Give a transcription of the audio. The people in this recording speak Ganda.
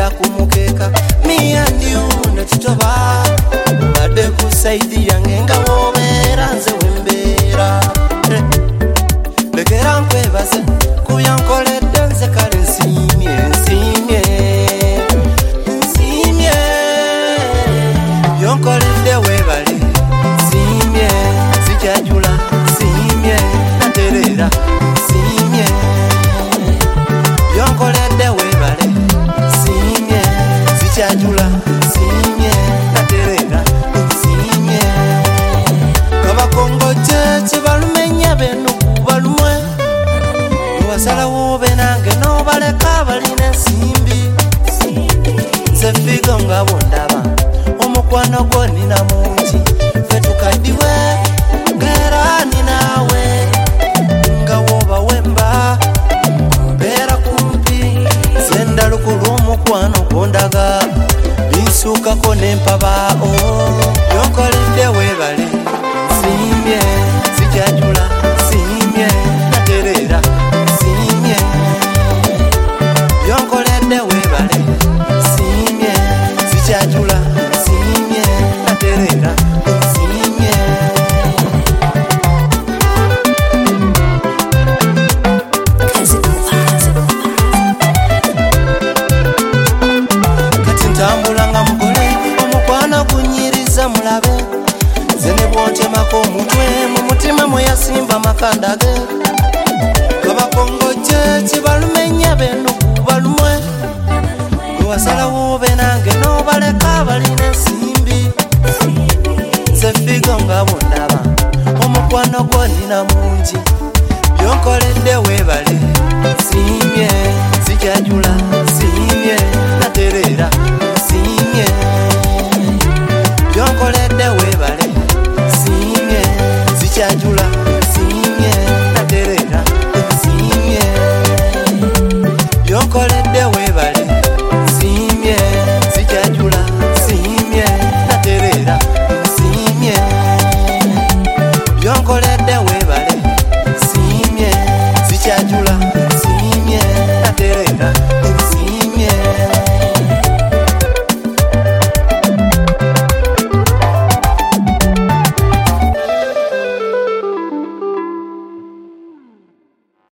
Tubeera kumukeka me and you netitoba Bade kusaidi yange nga wobeera nze wembeera Legera nkwebaze kubyankoledde nze kale nsiimye Byonkoledde weebale nsiimye sikyajula nsiimye natereera nsiimye Byonkoledde weebale nsiimye sikyajula nsiimye natereera nsiimye Kabakongoje kibalumenya benu kubalumwe Wasalawo be nange n'obaleka balina ensimbi Nze Figo nga bondaba omukwano gwo nina mungi ffe tukaddiwe ng'era ninaawe nga woba wemba mbeera kumpi nze ndalukulu omukwano gwondaga binsuukako n'empabao Byonkoledde weebale nsiimye sikyajula nsiimye natereera nsiimye Byonkoledde weebale nsiimye sikyajula nsiimye natereera nsiimye Kati ntambula nga mugole omukwano gunyiriza mulabe Nze ne bwontemako omutwe mu mutima mwe yasimba makanda ge Kabakongoje kibalumenya benu kubalumwe Wasalawo be nange n'obaleka balina ensimbi Nze Figo nga bondaba omukwano gwo nina mungi Byonkoledde weebale nsiimye